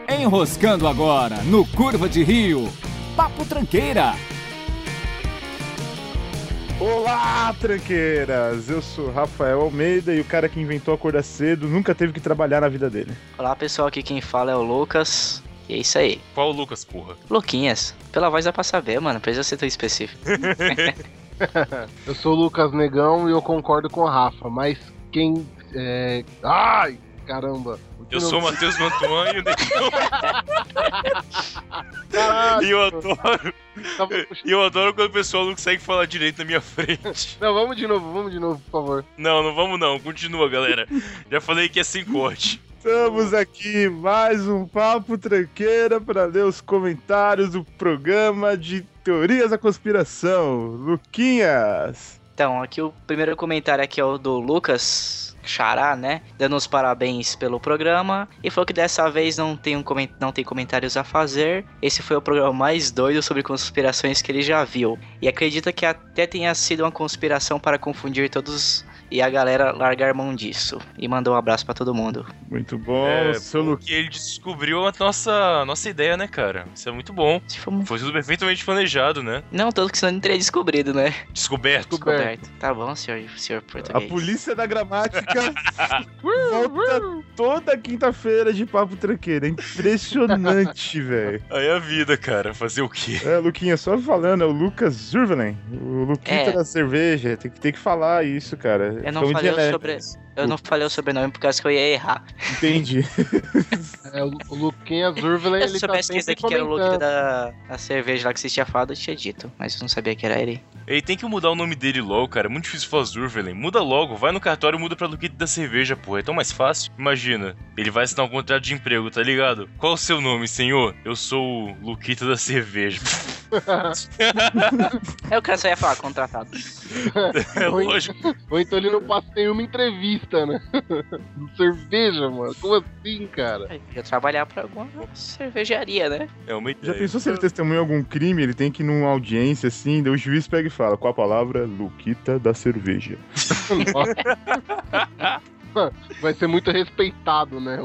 Enroscando agora no Curva de Rio, Papo Tranqueira. Olá, tranqueiras! Eu sou Rafael Almeida e o cara que inventou acordar cedo nunca teve que trabalhar na vida dele. Olá, pessoal, aqui quem fala é o Lucas. E é isso aí. Qual o Lucas, porra? Luquinhas. Pela voz dá pra saber, mano. Não precisa ser tão específico. Eu sou o Lucas Negão e eu concordo com o Rafa, mas quem... Ai, caramba. Eu sou o Matheus Mantuan e o Negão. Caralho. E eu adoro quando o pessoal não consegue falar direito na minha frente. Não, vamos de novo, por favor. Não vamos não. Continua, galera. Já falei que é sem corte. Estamos aqui mais um Papo Tranqueira para ler os comentários do programa de Teorias da Conspiração. Luquinhas! Então, aqui o primeiro comentário aqui é o do Lucas Xará, né? Dando os parabéns pelo programa. E falou que dessa vez não tem comentários a fazer. Esse foi o programa mais doido sobre conspirações que ele já viu. E acredita que até tenha sido uma conspiração para confundir todos e a galera largar mão disso. E mandou um abraço pra todo mundo. Muito bom, seu Lucas. Porque ele descobriu a nossa ideia, né, cara? Isso é muito bom. Foi tudo perfeitamente planejado, né? Não, tanto que senão não teria descobrido, né? Descoberto. Tá bom, senhor português. A polícia da gramática volta toda quinta-feira de Papo Tranqueira. É impressionante, velho. Aí é a vida, cara. Fazer o quê? Luquinha, só falando, é o Lucas Zurvelen, o Luquita da cerveja. Tem que falar isso, cara. Eu não falei o sobrenome por causa que eu ia errar. Entendi. O Luquinha Zurvelen, ele se eu soubesse sempre que era o Luquita comentando. da cerveja lá que você tinha falado, eu tinha dito. Mas eu não sabia que era ele. Ele tem que mudar o nome dele logo, cara. É muito difícil falar Zurvelen. Muda logo. Vai no cartório e muda pra Luquita da cerveja, porra. É tão mais fácil. Imagina. Ele vai assinar um contrato de emprego, tá ligado? Qual o seu nome, senhor? Eu sou o Luquita da cerveja. O cara só ia falar contratado. É lógico. Ou então ele não passa nenhuma entrevista, né? Cerveja, mano. Como assim, cara? Eu ia trabalhar pra alguma cervejaria, né? É uma ideia. Já pensou se ele testemunha algum crime, ele tem que ir numa audiência assim, daí o juiz pega e fala, qual a palavra? Luquita da cerveja. Vai ser muito respeitado, né?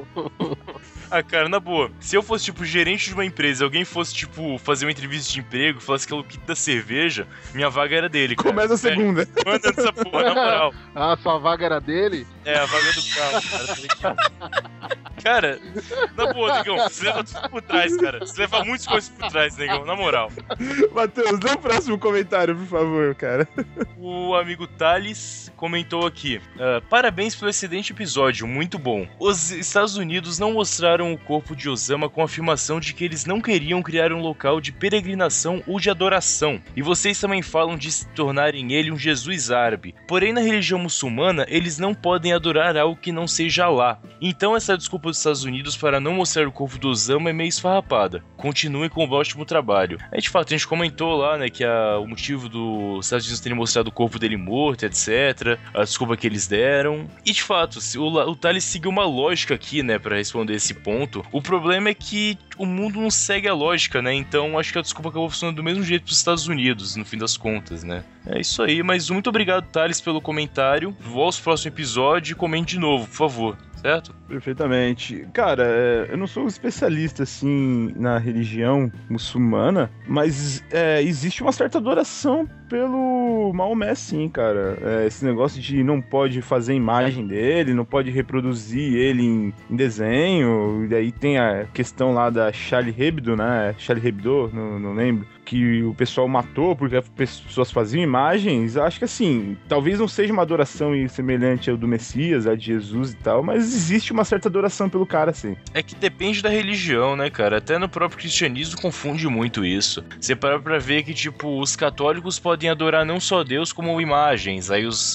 Ah, cara, na boa, se eu fosse, tipo, gerente de uma empresa, alguém fosse, tipo, fazer uma entrevista de emprego, falasse que é o Luquita da cerveja, minha vaga era dele, cara. Começa a segunda. Manda essa porra, na moral. Ah, sua vaga era dele? É, a vaga do carro, cara, tá ligado? Cara, na boa, negão, você leva tudo por trás, cara. Você leva muitas coisas por trás, negão, na moral. Matheus, dê o próximo comentário, por favor, cara. O amigo Thales comentou aqui, parabéns pelo excelente episódio, muito bom. Os Estados Unidos não mostraram o corpo de Osama com a afirmação de que eles não queriam criar um local de peregrinação ou de adoração, e vocês também falam de se tornarem ele um Jesus árabe. Porém, na religião muçulmana, eles não podem adorar algo que não seja Alá. Então essa desculpa dos Estados Unidos para não mostrar o corpo do Osama é meio esfarrapada. Continuem com o ótimo trabalho. De fato, a gente comentou lá, né, que o motivo dos Estados Unidos terem mostrado o corpo dele morto, etc, a desculpa que eles deram. E de fato, o Thales seguiu uma lógica aqui, né, para responder esse ponto. O problema é que o mundo não segue a lógica, né? Então acho que a desculpa acabou funcionando do mesmo jeito pros Estados Unidos, no fim das contas, né? É isso aí, mas muito obrigado, Thales, pelo comentário. Volte ao próximo episódio e comente de novo, por favor. Certo? Perfeitamente. Cara, eu não sou um especialista, assim, na religião muçulmana, mas existe uma certa adoração pelo Maomé, sim, cara. Esse negócio de não pode fazer imagem dele, não pode reproduzir ele em desenho, e daí tem a questão lá da Charlie Hebdo, né? Charlie Hebdo, não lembro, que o pessoal matou porque as pessoas faziam imagens. Acho que, assim, talvez não seja uma adoração semelhante ao do Messias, a de Jesus e tal, mas existe uma certa adoração pelo cara, assim. É que depende da religião, né, cara? Até no próprio cristianismo confunde muito isso. Você para pra ver que, tipo, os católicos podem adorar não só Deus, como imagens. Aí os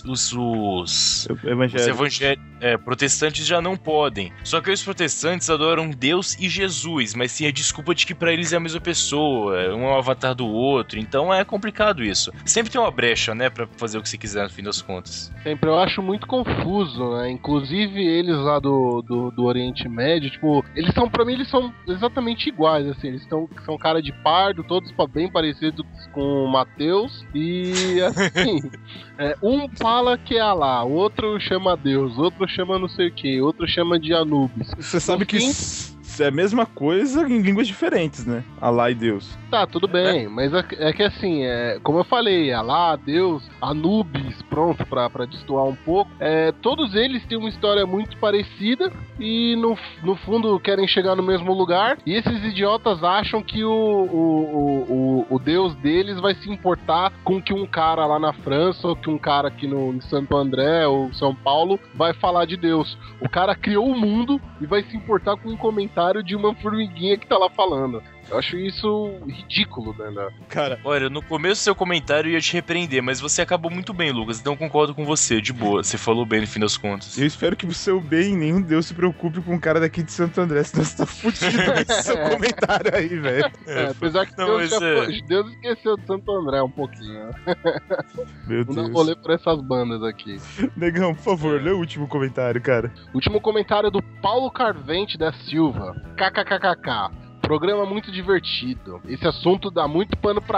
protestantes já não podem. Só que os protestantes adoram Deus e Jesus, mas sim a desculpa de que pra eles é a mesma pessoa, um é um avatar do outro. Então é complicado isso. Sempre tem uma brecha, né, pra fazer o que você quiser no fim das contas. Sempre, eu acho muito confuso, né? Inclusive eles lá do Oriente Médio, tipo, pra mim eles são exatamente iguais, assim, eles são cara de pardo, todos bem parecidos com o Mateus, e assim, um fala que é Alá, outro chama Deus, outro chama não sei o que, outro chama de Anubis. Você sabe que é a mesma coisa em línguas diferentes, né? Alá e Deus. Tá, tudo bem, mas é que assim, como eu falei, Alá, Deus, Anubis, pronto, pra destoar um pouco, todos eles têm uma história muito parecida e no fundo querem chegar no mesmo lugar, e esses idiotas acham que o Deus deles vai se importar com que um cara lá na França, ou que um cara aqui em Santo André ou São Paulo vai falar de Deus. O cara criou o mundo e vai se importar com um comentário de uma formiguinha que tá lá falando. Eu acho isso ridículo, né? Cara, olha, no começo do seu comentário eu ia te repreender, mas você acabou muito bem, Lucas, então eu concordo com você, de boa. Você falou bem no fim das contas. eu espero que o seu bem, nenhum Deus se preocupe com um cara daqui de Santo André, senão você tá fudido com esse seu comentário aí, velho. Apesar que não, Deus esqueceu de Santo André um pouquinho. Meu Não Deus. vou ler por essas bandas aqui. Negão, por favor, lê o último comentário, cara. Último comentário do Paulo Carvente da Silva. KKKKK. Programa muito divertido. Esse assunto dá muito pano pra...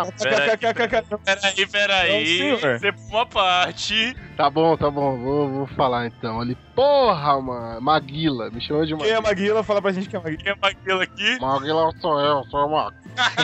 Peraí. Não, senhor. Você por uma parte. Tá bom. Vou falar então. Ele, porra, mano. Maguila. Me chamou de Quem é Maguila. Maguila? Fala pra gente quem é Maguila. Quem é Maguila aqui? Maguila sou eu, sou o Maguila.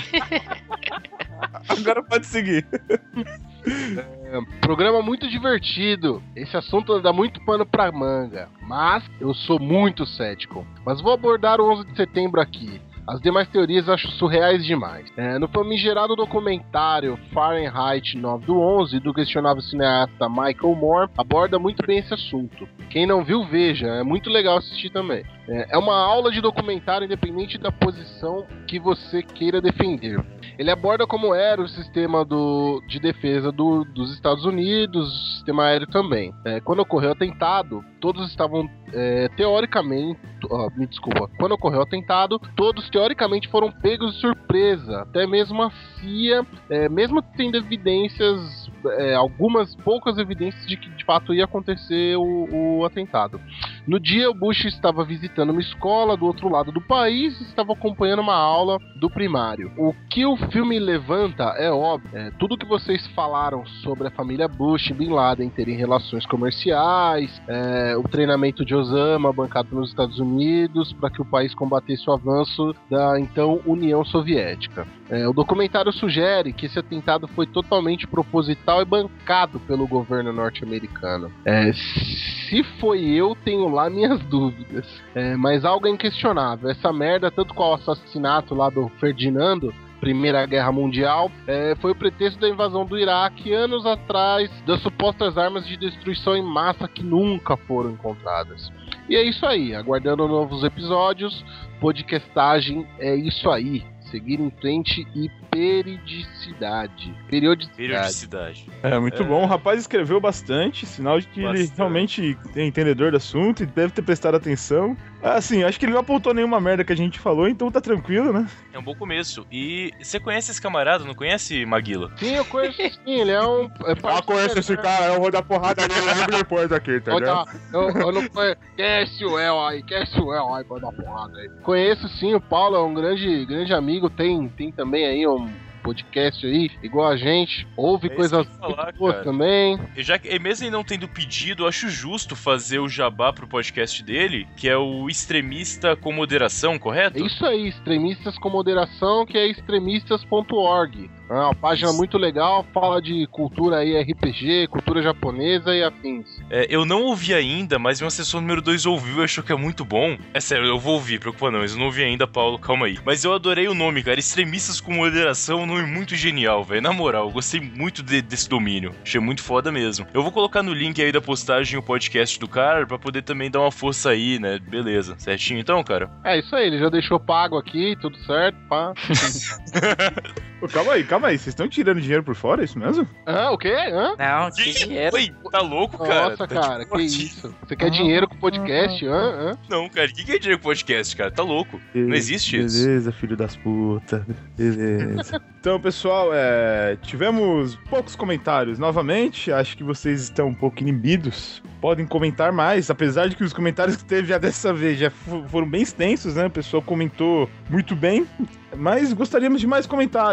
Agora pode seguir. Programa muito divertido. Esse assunto dá muito pano pra manga. Mas eu sou muito cético. Mas vou abordar o 11 de setembro aqui. As demais teorias acho surreais demais. No famigerado documentário Fahrenheit 9/11, do questionável cineasta Michael Moore, aborda muito bem esse assunto. Quem não viu, veja, é muito legal assistir também. É uma aula de documentário independente da posição que você queira defender. Ele aborda como era o sistema de defesa dos Estados Unidos, o sistema aéreo também. Quando ocorreu o atentado, todos estavam teoricamente... Quando ocorreu o atentado, todos teoricamente foram pegos de surpresa. Até mesmo a CIA, mesmo tendo evidências, algumas poucas evidências de que de fato ia acontecer o atentado. No dia, o Bush estava visitando uma escola do outro lado do país e estava acompanhando uma aula do primário. O que o filme levanta é óbvio. Tudo que vocês falaram sobre a família Bush e Bin Laden terem relações comerciais, o treinamento de Osama bancado nos Estados Unidos para que o país combatesse o avanço da então União Soviética. O documentário sugere que esse atentado foi totalmente proposital e bancado pelo governo norte-americano. Se foi eu, tenho lá minhas dúvidas. Mas algo é inquestionável. Essa merda, tanto com o assassinato lá do Ferdinando, Primeira Guerra Mundial, foi o pretexto da invasão do Iraque anos atrás, das supostas armas de destruição em massa que nunca foram encontradas. E é isso aí, aguardando novos episódios, podcastagem é isso aí. Seguir em frente e periodicidade. Muito bom. O rapaz escreveu bastante, sinal de que ele realmente é entendedor do assunto e deve ter prestado atenção. Assim, acho que ele não apontou nenhuma merda que a gente falou, então tá tranquilo, né? É um bom começo. E você conhece esse camarada, não conhece, Maguila? Sim, eu conheço sim, ele é um... conheço esse cara, eu vou dar porrada nele depois aqui, tá ligado? Eu não conheço... Esquece o El aí pra dar porrada aí. Conheço sim, o Paulo é um grande amigo, tem também aí um podcast aí, igual a gente, ouve coisas boas também. E mesmo ele não tendo pedido, eu acho justo fazer o jabá pro podcast dele, que é o Extremista com Moderação, correto? É isso aí, Extremistas com Moderação, que é extremistas.org. É uma página muito legal, fala de cultura aí, RPG, cultura japonesa e afins. Eu não ouvi ainda, mas meu assessor número 2 ouviu e achou que é muito bom. É sério, eu vou ouvir, preocupa não, mas eu não ouvi ainda, Paulo, calma aí. Mas eu adorei o nome, cara, Extremistas com Moderação, um nome muito genial, velho, na moral, eu gostei muito desse domínio, achei muito foda mesmo. Eu vou colocar no link aí da postagem o podcast do cara, pra poder também dar uma força aí, né, beleza, certinho então, cara? É isso aí, ele já deixou pago aqui, tudo certo, pá. Pô, calma aí, vocês estão tirando dinheiro por fora, é isso mesmo? O quê? Não, que dinheiro. Oi, tá louco, cara? Nossa, tá cara, que isso? Você quer dinheiro com podcast? Não, cara, o que é dinheiro com podcast, cara? Tá louco, não existe isso. Beleza, filho das putas, beleza. Então, pessoal, tivemos poucos comentários novamente, acho que vocês estão um pouco inibidos. Podem comentar mais, apesar de que os comentários que teve já dessa vez já foram bem extensos, né? O pessoal comentou muito bem, mas gostaríamos de mais comentários.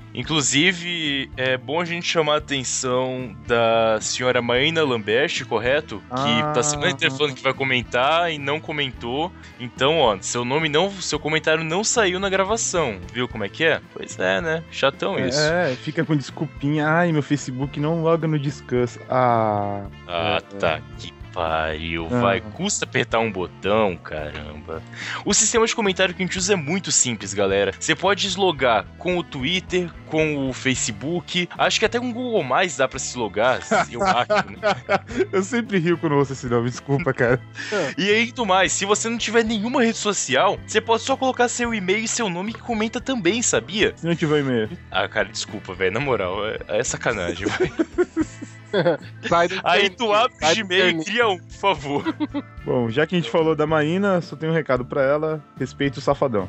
Inclusive, é bom a gente chamar a atenção da senhora Maína Lambert, correto? Que tá semana inteira falando que vai comentar e não comentou. Então, ó, seu comentário não saiu na gravação. Viu como é que é? Pois é, né? Chatão isso. Fica com desculpinha. Ai, meu Facebook não loga no Discuss. Tá. Que pariu, vai. Custa apertar um botão, caramba. O sistema de comentário que a gente usa é muito simples, galera. Você pode deslogar com o Twitter, com o Facebook. Acho que até com o Google Mais dá pra se logar, eu acho, né? Eu sempre rio quando ouço esse nome, desculpa, cara. E aí, tudo mais, se você não tiver nenhuma rede social, você pode só colocar seu e-mail e seu nome que comenta também, sabia? Se não tiver e-mail. Cara, desculpa, velho, na moral, é sacanagem, velho. Aí tu abre o Gmail e cria um, por favor. Bom, já que a gente falou da Maína, só tenho um recado pra ela. Respeito o safadão.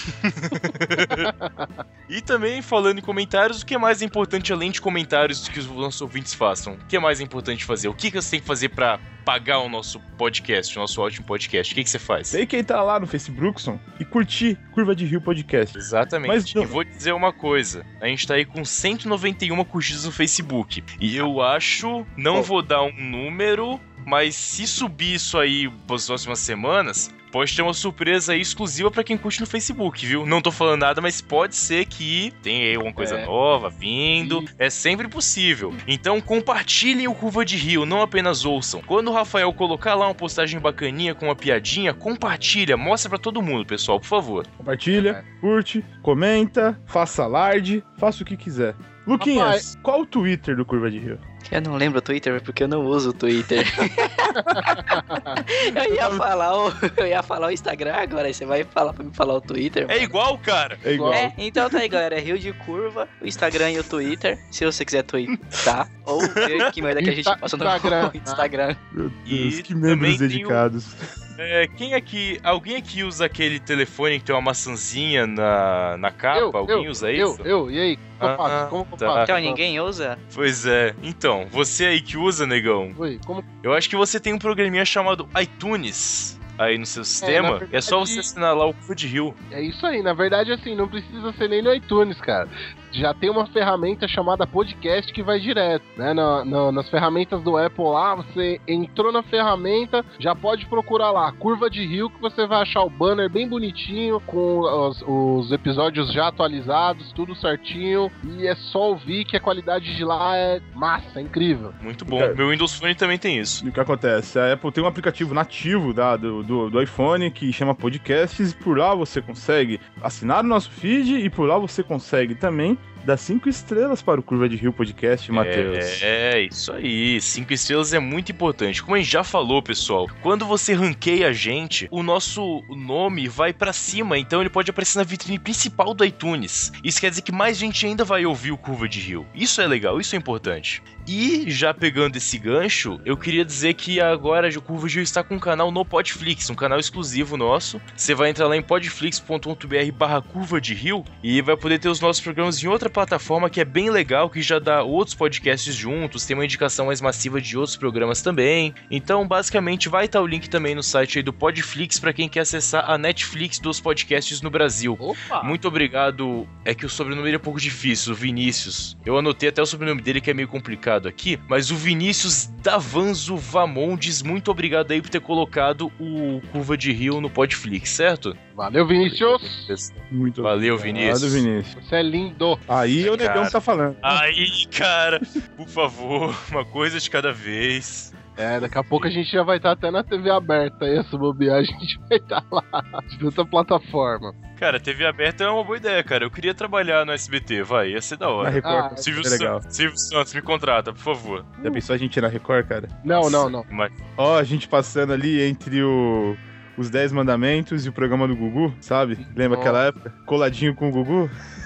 E também, falando em comentários, o que é mais importante além de comentários que os nossos ouvintes façam? O que é mais importante fazer? O que você tem que fazer pra pagar o nosso podcast, o nosso ótimo podcast? O que você faz? Tem que entrar lá no Facebookson e curtir Curva de Rio Podcast. Exatamente. Mas não... E vou dizer uma coisa. A gente tá aí com 191 curtidas no Facebook. E eu acho, não vou dar um número, mas se subir isso aí nas próximas semanas, pode ter uma surpresa aí exclusiva pra quem curte no Facebook, viu? Não tô falando nada, mas pode ser que tenha aí alguma coisa nova vindo. É sempre possível. Então compartilhem o Curva de Rio, não apenas ouçam. Quando o Rafael colocar lá uma postagem bacaninha com uma piadinha, compartilha, mostra pra todo mundo, pessoal, por favor. Compartilha, curte, comenta, faça alarde, faça o que quiser. Luquinhas, qual o Twitter do Curva de Rio? Eu não lembro o Twitter porque eu não uso o Twitter. eu ia falar o Instagram agora, aí você vai falar pra me falar o Twitter. É igual, cara. É igual. Então tá aí, galera. É Rio de Curva, o Instagram e o Twitter. Se você quiser twittar ou ver que merda que a gente passa no Instagram. Meu Deus, que membros dedicados. Alguém aqui usa aquele telefone que tem uma maçãzinha na capa? Alguém usa isso? E aí? Como eu faço? Então, ninguém usa? Pois é. Então, você aí que usa, negão. Oi, como? Eu acho que você tem um programinha chamado iTunes aí no seu sistema. Verdade, é só você assinar lá o Curva de Rio. É isso aí. Na verdade, assim, não precisa ser nem no iTunes, cara. Já tem uma ferramenta chamada Podcast que vai direto, né? Nas ferramentas do Apple lá, você entrou na ferramenta, já pode procurar lá, Curva de Rio, que você vai achar o banner bem bonitinho, com os episódios já atualizados, tudo certinho, e é só ouvir que a qualidade de lá é massa, é incrível. Muito bom. Meu Windows Phone também tem isso. E o que acontece? A Apple tem um aplicativo nativo do iPhone que chama Podcasts, e por lá você consegue assinar o nosso feed, e por lá você consegue também dar 5 estrelas para o Curva de Rio Podcast, Matheus. Isso aí. 5 estrelas é muito importante. Como a gente já falou, pessoal, quando você ranqueia a gente, o nosso nome vai pra cima, então ele pode aparecer na vitrine principal do iTunes. Isso quer dizer que mais gente ainda vai ouvir o Curva de Rio. Isso é legal, isso é importante. E, já pegando esse gancho, eu queria dizer que agora o Curva de Rio está com um canal no Podflix, um canal exclusivo nosso. Você vai entrar lá em podflix.com.br/Curva de Rio e vai poder ter os nossos programas em outra plataforma que é bem legal, que já dá outros podcasts juntos, tem uma indicação mais massiva de outros programas também. Então, basicamente, vai estar o link também no site aí do Podflix para quem quer acessar a Netflix dos podcasts no Brasil. Opa! Muito obrigado. É que o sobrenome dele é um pouco difícil, o Vinícius. Eu anotei até o sobrenome dele que é meio complicado aqui, mas o Vinícius Davanzo Vamondes, muito obrigado aí por ter colocado o Curva de Rio no Podflix, certo? Valeu, Vinícius! Muito Valeu, obrigado, Vinícius. Você é lindo! Aí o negão tá falando. Aí, cara, por favor, uma coisa de cada vez. Daqui a pouco a gente já vai estar até na TV aberta aí, essa bobear, a gente vai estar lá, de tanta plataforma. Cara, TV aberta é uma boa ideia, cara. Eu queria trabalhar no SBT, ia ser da hora. Na Record, Silvio legal. Santos, me contrata, por favor. Já pensou a gente ir na Record, cara? Não. Mas... Ó, a gente passando ali entre os 10 Mandamentos e o programa do Gugu, sabe? Lembra aquela época? Coladinho com o Gugu?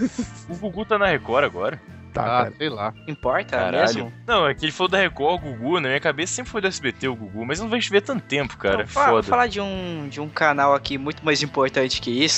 O Gugu tá na Record agora? Tá, cara. Sei lá. Importa Caralho. mesmo? Não, é que ele falou da Record, o Gugu, na minha cabeça sempre foi do SBT o Gugu, mas não vejo ver tanto tempo, cara. Vou Foda. falar de um canal aqui muito mais importante que isso.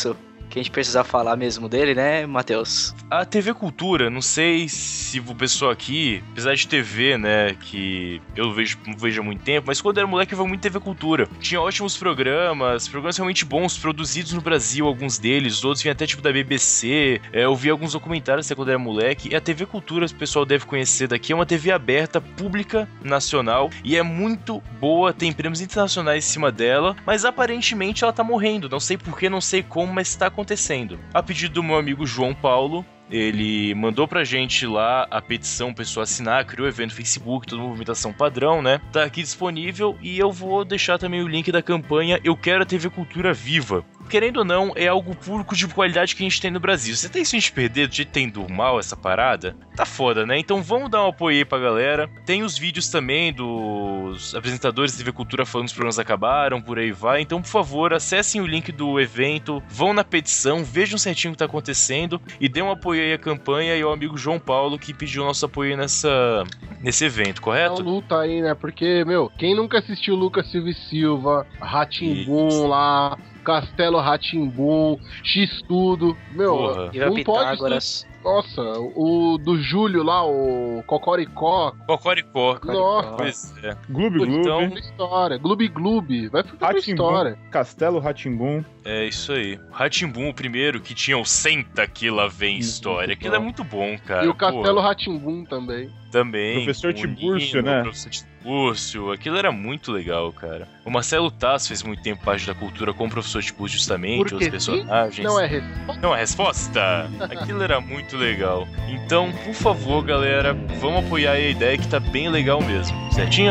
que a gente precisa falar mesmo dele, né, Matheus? A TV Cultura, não sei se o pessoal aqui, apesar de TV, né, que eu não vejo há muito tempo, mas quando era moleque eu via muito TV Cultura. Tinha ótimos programas realmente bons, produzidos no Brasil, alguns deles, outros vinham até tipo da BBC, eu vi alguns documentários até quando era moleque, e a TV Cultura, o pessoal deve conhecer daqui, é uma TV aberta, pública, nacional, e é muito boa, tem prêmios internacionais em cima dela, mas aparentemente ela tá morrendo, não sei porquê, não sei como, mas tá acontecendo. A pedido do meu amigo João Paulo, ele mandou pra gente lá a petição, pra pessoa assinar, criou o evento no Facebook, toda movimentação padrão, né? Tá aqui disponível e eu vou deixar também o link da campanha Eu Quero a TV Cultura Viva. Querendo ou não, é algo público de qualidade que a gente tem no Brasil. Você tem isso a gente perder do jeito que tem do mal essa parada? Tá foda, né? Então vamos dar um apoio aí pra galera. Tem os vídeos também dos apresentadores de TV Cultura falando que os programas acabaram, por aí vai. Então, por favor, acessem o link do evento, vão na petição, vejam certinho o que tá acontecendo e dêem um apoio aí à campanha e ao amigo João Paulo que pediu nosso apoio nesse evento, correto? É uma luta aí, né? Porque, meu, quem nunca assistiu Lucas Silva e Silva, Rá-Tim-Bum lá, Castelo Rá-Tim-Bum, X-Tudo, meu, Porra. Iva não Pitágoras. pode... Nossa, o do Júlio lá, o Cocoricó. Cocoricó. Nossa. Pois é. Gloob Gloob, Então, História, Gloob Gloob, vai ficar pra história. Castelo Rá-Tim-Bum. é isso aí. Rá-Tim-Bum, o primeiro, que tinha o Senta que lá vem história. Aquilo é muito bom, cara. E o Castelo Porra. Rá-Tim-Bum também. Também. Professor o Tibúrcio, Nino, né? O professor Tibúrcio. Aquilo era muito legal, cara. O Marcelo Tass fez muito tempo parte da cultura com o professor Tibúrcio justamente, Porque outros personagens. não é resposta. Não, a resposta? Aquilo era muito legal. Então, por favor, galera, vamos apoiar a ideia que tá bem legal mesmo. Certinho?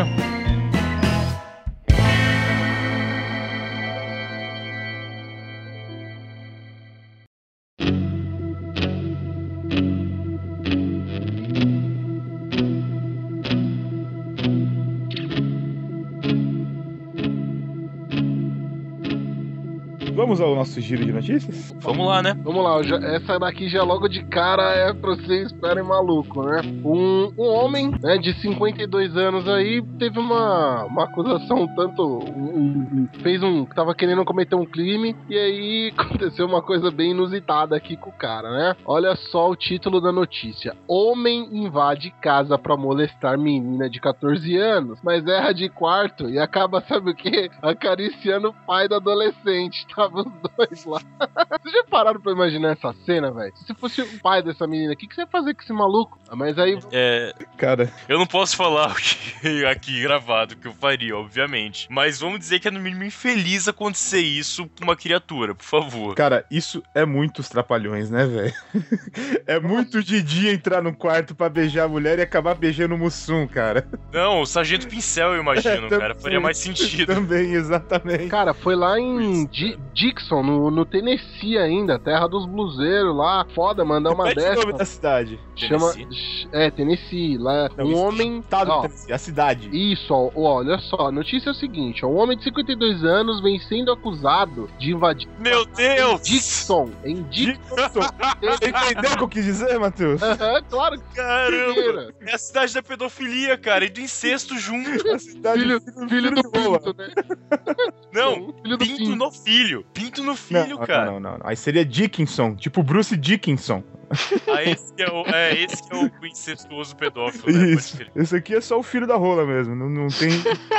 Vamos ao nosso giro de notícias? Vamos lá, né? Vamos lá, essa daqui já logo de cara é pra vocês esperem maluco, né? Um homem, né, de 52 anos aí, teve uma acusação tanto... tava querendo cometer um crime, e aí aconteceu uma coisa bem inusitada aqui com o cara, né? Olha só o título da notícia. Homem invade casa pra molestar menina de 14 anos, mas erra de quarto e acaba, sabe o quê? Acariciando o pai do adolescente. Tava os dois lá. Vocês já pararam pra imaginar essa cena, velho? Se fosse o pai dessa menina, o que você ia fazer com esse maluco? Mas aí... Cara, Eu não posso falar o que aqui gravado que eu faria, obviamente. Mas vamos dizer que é no mínimo infeliz acontecer isso com uma criatura, por favor. cara, isso é muitos trapalhões, né, velho? É muito Didi entrar no quarto pra beijar a mulher e acabar beijando o Mussum, cara. Não, o Sargento Pincel, eu imagino, cara. Faria mais sentido. Também, exatamente. Cara, foi lá em Dixon, no Tennessee ainda, terra dos bluseiros lá. Foda, mandar uma Repete o dessa. nome da cidade. Chama... Tennessee. Lá, Não, um isso é homem... Estado ó, do Tennessee, a cidade. Isso, ó, olha só, a notícia é o seguinte, ó, um homem de 52 anos vem sendo acusado de invadir Meu Deus! Dixon, em Dixon. Entendeu o que eu quis dizer, Matheus? Claro que Caramba! É a cidade da pedofilia, cara, e do incesto junto. A cidade filho do rola. Pinto, né? Não, Filho do pinto no filho. Pinto no filho, cara. Não. Aí seria Dickinson, tipo Bruce Dickinson. Ah, esse que é o incestuoso pedófilo, né? Isso. Esse aqui é só o filho da rola mesmo. Não tem.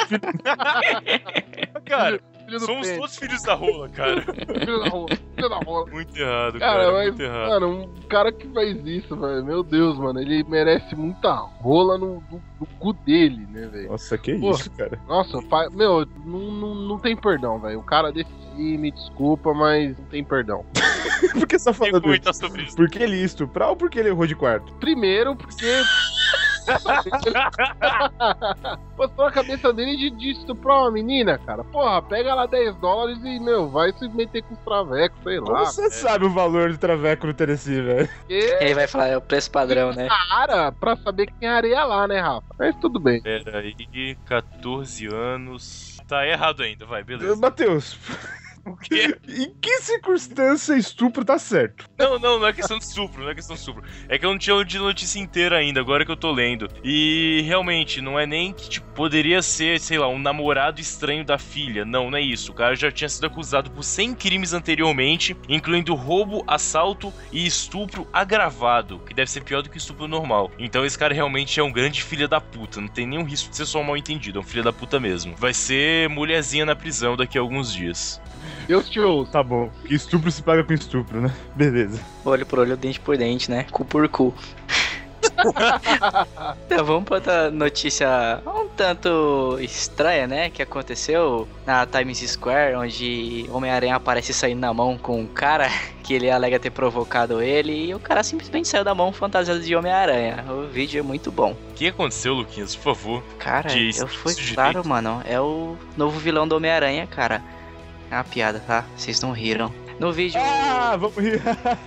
Cara, Filho do somos Pinto. todos filhos da rola, cara. Filho da rola. Muito errado, Cara, cara. mas, Muito errado. mano, um cara que faz isso, velho, meu Deus, mano, ele merece muita rola no cu dele, né, velho? Nossa, que Pô. isso, cara. Nossa, meu, não tem perdão, velho. O cara desse aí, me desculpa, mas não tem perdão. Por que você tá Tem que falando isso? comentar sobre isso. Por que ele ia estuprar ou porque ele errou de quarto? Primeiro, porque... Postou a cabeça dele de estuprar uma menina, cara. Porra, pega lá $10 e, meu, vai se meter com os travecos, sei Como lá. você sabe o valor do traveco no Tennessee, velho? Porque Ele vai falar, é o preço padrão, né? cara, pra saber que tem areia lá, né, Rafa? Mas tudo bem. Pera aí, 14 anos. Tá errado ainda, vai, beleza. Matheus, quê? Em que circunstância estupro tá certo? Não é questão de estupro, É que eu não tinha lido a notícia inteira ainda, agora que eu tô lendo. E realmente, não é nem que tipo, poderia ser, sei lá, um namorado estranho da filha. Não é isso. O cara já tinha sido acusado por 100 crimes anteriormente, incluindo roubo, assalto e estupro agravado, que deve ser pior do que estupro normal. Então esse cara realmente é um grande filho da puta. Não tem nenhum risco de ser só um mal entendido, é um filho da puta mesmo. Vai ser mulherzinha na prisão daqui a alguns dias. Deus te ouça. Tá bom. Estupro se paga com estupro, né? Beleza. Olho por olho, dente por dente, né? Cu por cu. Então, vamos para outra notícia um tanto estranha, né? Que aconteceu na Times Square, onde Homem-Aranha aparece saindo na mão com um cara que ele alega ter provocado ele, e o cara simplesmente saiu da mão fantasiado de Homem-Aranha. O vídeo é muito bom. O que aconteceu, Luquinhas? Por favor. Cara, eu fui claro, mano. É o novo vilão do Homem-Aranha, cara. É uma piada, tá? Vocês não riram. No vídeo... Vamos rir.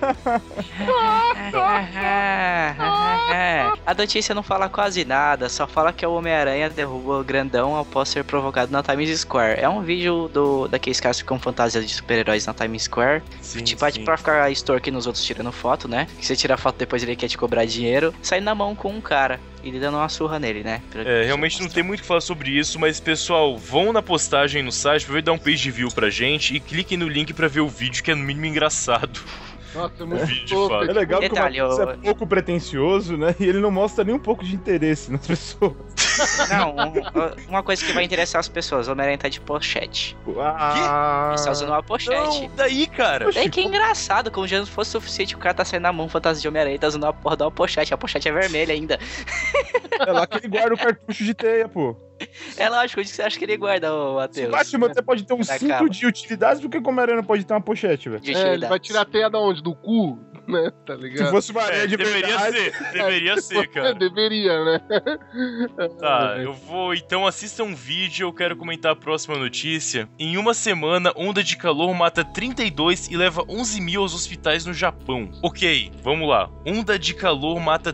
A notícia não fala quase nada, só fala que o Homem-Aranha derruba o grandão após ser provocado na Times Square. É um vídeo daqueles caras que ficam fantasias de super-heróis na Times Square. Sim, tipo, pra ficar extorquindo os outros tirando foto, né? Que você tira a foto depois ele quer te cobrar dinheiro. Sai na mão com um cara. Ele dando uma surra nele, né? Realmente não tem muito o que falar sobre isso, mas pessoal, vão na postagem no site, vai dar um page view pra gente e cliquem no link pra ver o vídeo, que é no mínimo engraçado. Nossa, é muito vídeo, fofo. É legal Detalhe, que o Matheus é pouco pretencioso, né? E ele não mostra nem um pouco de interesse nas pessoas. Não, uma coisa que vai interessar as pessoas, o Homem-Aranha tá de pochete. Ele tá usando uma pochete. Não, daí, cara. Daí que é engraçado, como já não fosse suficiente, o cara tá saindo na mão fantasia de Homem-Aranha e tá usando uma porra de uma pochete. A pochete é vermelha ainda. É lá que ele guarda o cartucho de teia, pô. É lógico, onde você acha que ele guarda, ô Matheus? Acho que você pode ter um Na cinto cama. de utilidades, porque como Aranha não pode ter uma pochete, velho. De Ele utilidades. vai tirar a teia da onde? Do cu? Né? Tá ligado? Se fosse uma aranha de verdade... Deveria ser, cara. Deveria, né? Tá, eu vou então assistam um vídeo, eu quero comentar a próxima notícia. Em uma semana, onda de calor mata 32 e leva 11 mil aos hospitais no Japão. Ok, vamos lá. Onda de calor mata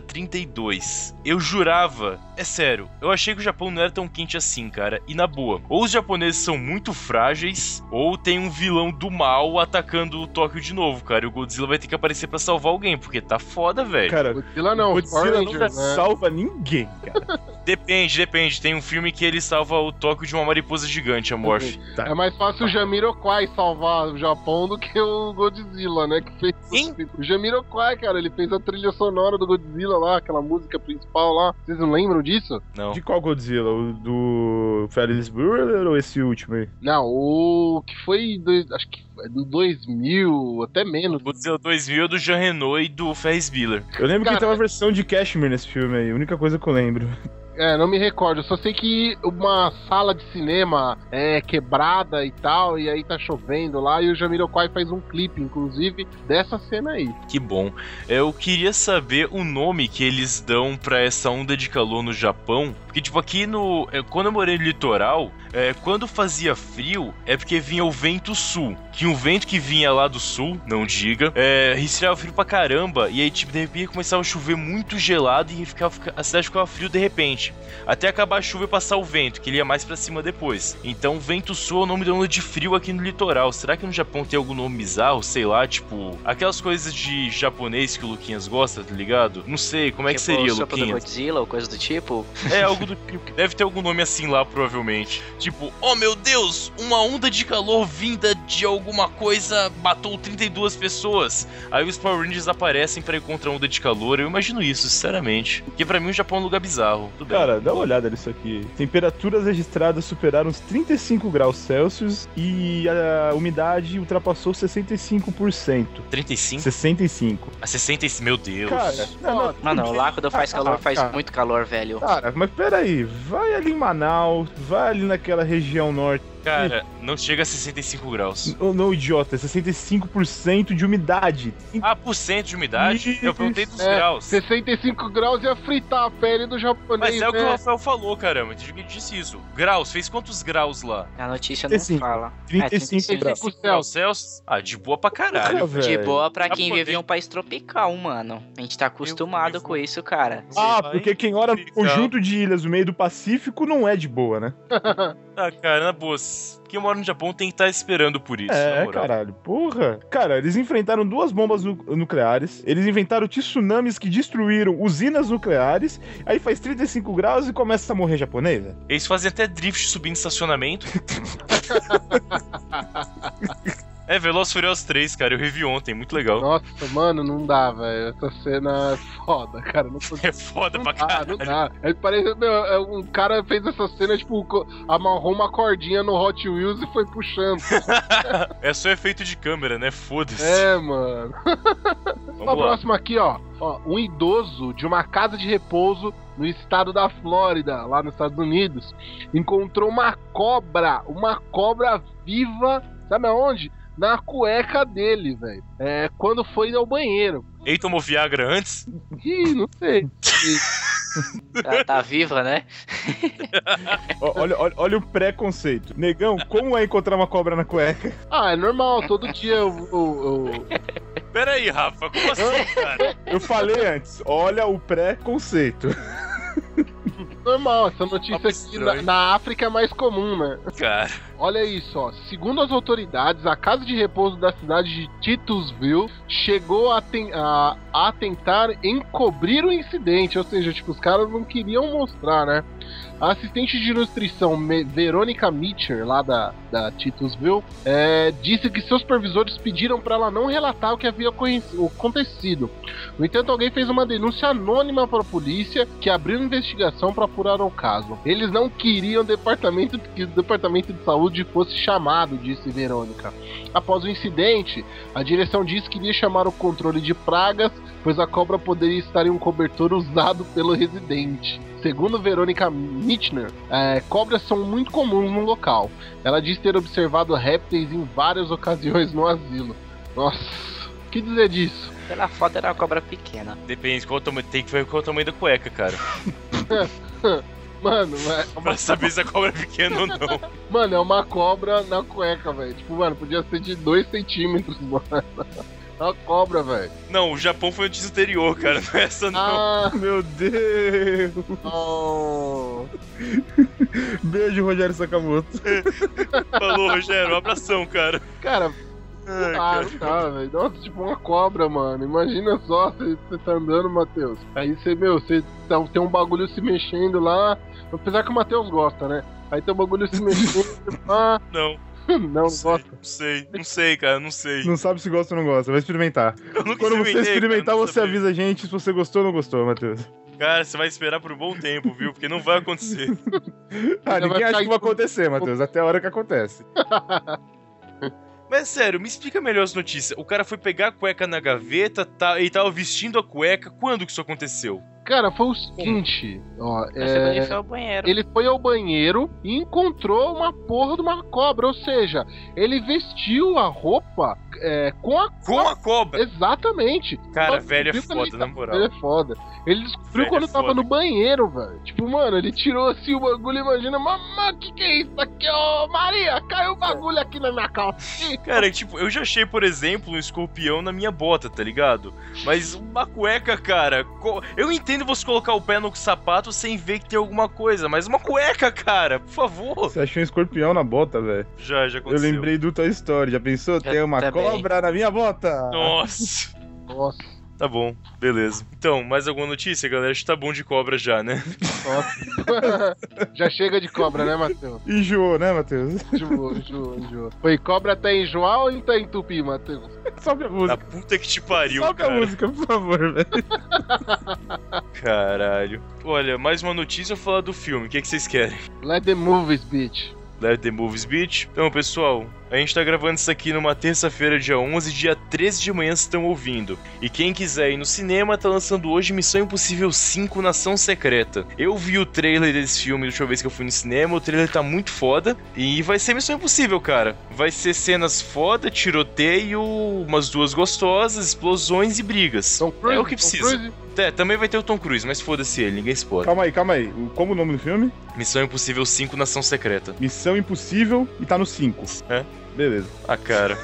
32. Eu jurava, é sério, eu achei que o Japão não era tão quente assim, cara. E na boa, ou os japoneses são muito frágeis, ou tem um vilão do mal atacando o Tóquio de novo, cara. E o Godzilla vai ter que aparecer pra salvar alguém, porque tá foda, velho. Cara, Godzilla não, Godzilla Power nunca Rangers, né? salva ninguém, cara. Depende. Tem um filme que ele salva o Tóquio de uma mariposa gigante, a Morph. É mais fácil o Jamiroquai salvar o Japão do que o Godzilla, né? Que fez Quem? o Jamiroquai, cara, ele fez a trilha sonora do Godzilla lá, aquela música principal lá. Vocês não lembram disso? Não. De qual Godzilla? O do Ferris Bueller ou esse último aí? Não, o que foi, acho que é do 2000, até menos. Godzilla 2000 é do Jean Reno e do Ferris Bueller. Eu lembro Cara, que tem uma versão de Cashmere nesse filme aí, a única coisa que eu lembro. É, não me recordo, eu só sei que uma sala de cinema é quebrada e tal, e aí tá chovendo lá, e o Jamiroquai faz um clipe, inclusive, dessa cena aí. Que bom. Eu queria saber o nome que eles dão pra essa onda de calor no Japão. Porque, tipo, aqui no... Quando eu morei no litoral, quando fazia frio, é porque vinha o vento sul. Que um vento que vinha lá do sul, não diga, resfriava frio pra caramba. E aí, tipo, de repente começava a chover muito gelado e a cidade ficava frio de repente. Até acabar a chuva e passar o vento, que ele ia mais pra cima depois. Então, vento sul é o nome da onda de frio aqui no litoral. Será que no Japão tem algum nome bizarro? Sei lá, tipo... Aquelas coisas de japonês que o Luquinhas gosta, tá ligado? Não sei, como é que seria, Sopro do Luquinhas? Godzilla ou coisa do tipo? É, algo do tipo. Deve ter algum nome assim lá, provavelmente. Tipo, oh meu Deus, uma onda de calor vinda de alguma coisa matou 32 pessoas. Aí os Power Rangers aparecem pra encontrar onda de calor. Eu imagino isso, sinceramente. Porque pra mim o Japão é um lugar bizarro. Tudo bem. Cara, dá uma olhada nisso aqui. Temperaturas registradas superaram os 35 graus Celsius e a umidade ultrapassou 65%. 35? 65. A 65, meu Deus. Cara, Mano, lá quando faz calor, faz cara. muito calor, velho. Cara, mas peraí, vai ali em Manaus, vai ali naquela região norte. Cara, não chega a 65 graus. Não, idiota, é 65% de umidade. Ah, por cento de umidade? Isso. Eu perguntei dos É, graus. 65 graus ia fritar a pele do japonês, Mas é o que o né? Rafael falou, caramba. Ele disse isso. Graus, fez quantos graus lá? A notícia 35. não fala. 35 graus. 35 Graus Celsius? Ah, de boa pra caralho. Porra, De velho. boa pra Pra quem poder- vive em um país tropical, mano. A gente tá acostumado com isso, cara. Ah, Vai porque quem mora no ficar- conjunto de ilhas no meio do Pacífico não é de boa, né? Ah, cara, na boa, mas quem mora no Japão tem que estar esperando por isso, na moral. Caralho, porra. Cara, eles enfrentaram 2 bombas nucleares, eles inventaram tsunamis que destruíram usinas nucleares, aí faz 35 graus e começa a morrer japonês, né? Eles fazem até drift subindo estacionamento. É, Velozes e Furiosos 3, cara, eu revi ontem, muito legal. Nossa, mano, não dá, velho. Essa cena é foda, cara. Não É foda pra caralho. Não dá. Ele parece, meu, um cara fez essa cena, tipo, amarrou uma cordinha no Hot Wheels e foi puxando. É só efeito de câmera, né? Foda-se. É, mano. Vamos A lá. próxima aqui, ó. Um idoso de uma casa de repouso no estado da Flórida, lá nos Estados Unidos, encontrou uma cobra viva, sabe aonde? Na cueca dele, velho. Quando foi ao banheiro. Ele tomou Viagra antes? Ih, não sei. Ela tá viva, né? Olha o preconceito. Negão, como é encontrar uma cobra na cueca? É normal, todo dia eu... Pera aí, Rafa, como assim, cara? Eu falei antes, olha o preconceito. Normal, essa notícia aqui na África é mais comum, né? Cara. Olha isso, ó. Segundo as autoridades, a casa de repouso da cidade de Titusville chegou a tentar encobrir o incidente, ou seja, tipo, os caras não queriam mostrar, né? A assistente de nutrição Verônica Mitcher, lá da Titusville, disse que seus supervisores pediram para ela não relatar o que havia acontecido. No entanto, alguém fez uma denúncia anônima para a polícia, que abriu investigação para apurar o caso. Eles não queriam que o departamento de saúde fosse chamado, disse Verônica. Após o incidente, a direção disse que iria chamar o controle de pragas, pois a cobra poderia estar em um cobertor usado pelo residente. Segundo Verônica Mitchner, cobras são muito comuns no local. Ela diz ter observado répteis em várias ocasiões no asilo. Nossa, o que dizer disso? Pela foto era uma cobra pequena. Depende, tem que ver qual é o tamanho da cueca, cara. Mano, pra saber se a cobra é pequena ou não. Mano, é uma cobra na cueca, velho. Tipo, mano, podia ser de 2 centímetros, mano. É uma cobra, velho. Não, o Japão foi notícia anterior, cara. Não é essa, não. Meu Deus. Oh. Beijo, Rogério Sakamoto. Falou, Rogério. Um abração, cara. Cara, não tá, velho. Nossa, tipo uma cobra, mano. Imagina só, você tá andando, Matheus. Aí você tem um bagulho se mexendo lá. Apesar que o Matheus gosta, né? Aí tem um bagulho se mexendo lá. Não. Não gosta. Não sei, cara, não sei. Não sabe se gosta ou não gosta, vai experimentar. Quando você experimentar, cara, você avisa a gente se você gostou ou não gostou, Matheus. Cara, você vai esperar por um bom tempo, viu? Porque não vai acontecer. Ninguém acha que vai acontecer, Matheus, até a hora que acontece. Mas sério, me explica melhor as notícias. O cara foi pegar a cueca na gaveta e tava vestindo a cueca. Quando que isso aconteceu? Cara, foi o seguinte, ó, Ele foi ao banheiro. Ele foi ao banheiro e encontrou uma porra de uma cobra, ou seja, ele vestiu a roupa com a cobra. Exatamente. Cara, velho é foda, na moral. Ele é foda. Ele descobriu quando tava no banheiro, velho. Tipo, mano, ele tirou assim o bagulho, imagina, mamãe, que é isso aqui, ô Maria, caiu o bagulho aqui na minha calça. Cara, tipo, eu já achei, por exemplo, um escorpião na minha bota, tá ligado? Mas uma cueca, cara, eu entendo você colocar o pé no sapato sem ver que tem alguma coisa, mas uma cueca, cara, por favor. Você achou um escorpião na bota, velho? Já aconteceu. Eu lembrei do Toy Story, já pensou? Tem uma cobra na minha bota. Nossa. Nossa. Tá bom, beleza. Então, mais alguma notícia, galera? Acho que tá bom de cobra já, né? Nossa. Já chega de cobra, né, Matheus? Enjoou, né, Matheus? Enjoou. Foi cobra até enjoar ou até entupir, Matheus? Sobe a música. Da puta que te pariu, Sobe cara. a música, por favor, velho. Caralho. Olha, mais uma notícia ou falar do filme? O que vocês querem? Let the movies, bitch. Let the Movies Beach. Então, pessoal, a gente tá gravando isso aqui numa terça-feira, dia 11, dia 13 de manhã, vocês estão ouvindo. E quem quiser ir no cinema, tá lançando hoje Missão Impossível 5, Nação Secreta. Eu vi o trailer desse filme da última vez que eu fui no cinema, o trailer tá muito foda. E vai ser Missão Impossível, cara. Vai ser cenas foda, tiroteio, umas duas gostosas, explosões e brigas. É o que precisa. Também vai ter o Tom Cruise, mas foda-se ele, ninguém se pode. Calma aí. Como o nome do filme? Missão Impossível 5, Nação Secreta. Missão Impossível e tá no 5. É? Beleza. Ah, cara.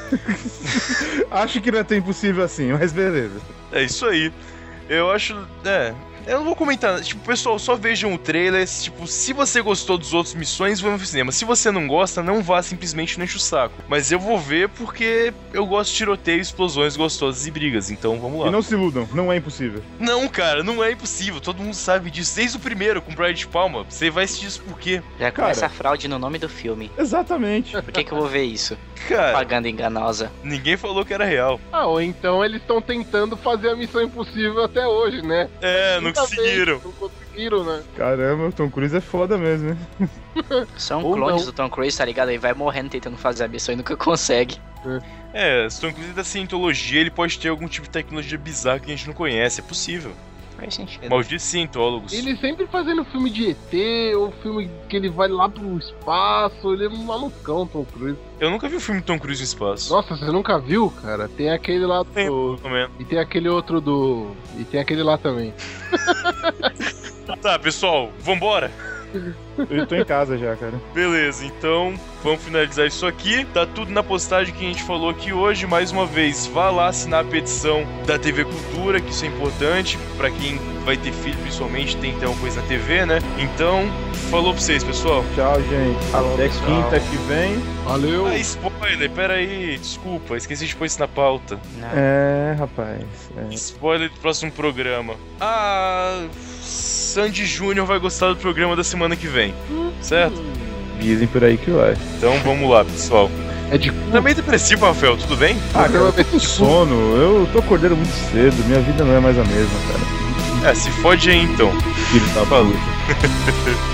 Acho que não é tão impossível assim, mas beleza. É isso aí. Eu acho... Eu não vou comentar, tipo, pessoal, só vejam o trailer, tipo, se você gostou dos outros missões, vamos no cinema. Se você não gosta, não vá, simplesmente não enche o saco. Mas eu vou ver porque eu gosto de tiroteio, explosões gostosas e brigas, então vamos lá. E não se iludam, não é impossível. Não, cara, não é impossível, todo mundo sabe disso. Desde o primeiro, com Brian de Palma, você vai assistir isso por quê? Já começa a fraude no nome do filme. Exatamente. Por que eu vou ver isso? Cara, Propaganda enganosa. ninguém falou que era real. Ou então eles estão tentando fazer a Missão Impossível até hoje, né? É, não conseguiram. Não conseguiram, né? Caramba, o Tom Cruise é foda mesmo, hein? São Ou clones não. do Tom Cruise, tá ligado? Ele vai morrendo tentando fazer a missão e nunca consegue. É, se Tom Cruise da cientologia, ele pode ter algum tipo de tecnologia bizarra que a gente não conhece, é possível. Faz sentido. Malditos cientólogos. Ele sempre fazendo filme de ET, ou filme que ele vai lá pro espaço, ele é um malucão, Tom Cruise. Eu nunca vi o filme Tom Cruise no espaço. Nossa, você nunca viu, cara? Tem aquele lá do... E tem aquele outro do... E tem aquele lá também. Tá, pessoal, vambora? Eu tô em casa já, cara. Beleza, então vamos finalizar isso aqui. Tá tudo na postagem que a gente falou aqui hoje. Mais uma vez, vá lá assinar a petição da TV Cultura, que isso é importante pra quem vai ter filho, principalmente, tem que ter uma coisa na TV, né? Então, falou pra vocês, pessoal. Tchau, gente. Falou, Até pessoal. quinta que vem. Valeu! Ah, spoiler, pera aí, desculpa, esqueci de pôr isso na pauta. Não. É, rapaz. É. Spoiler do próximo programa. Sandy Júnior vai gostar do programa da semana que vem, certo? Dizem por aí que vai. Então vamos lá, pessoal. É de Tá meio depressivo, Rafael, tudo bem? Ah, cara, eu tô com sono. Eu tô acordando muito cedo. Minha vida não é mais a mesma, cara. É, se fode aí então. Filho da Falou. puta.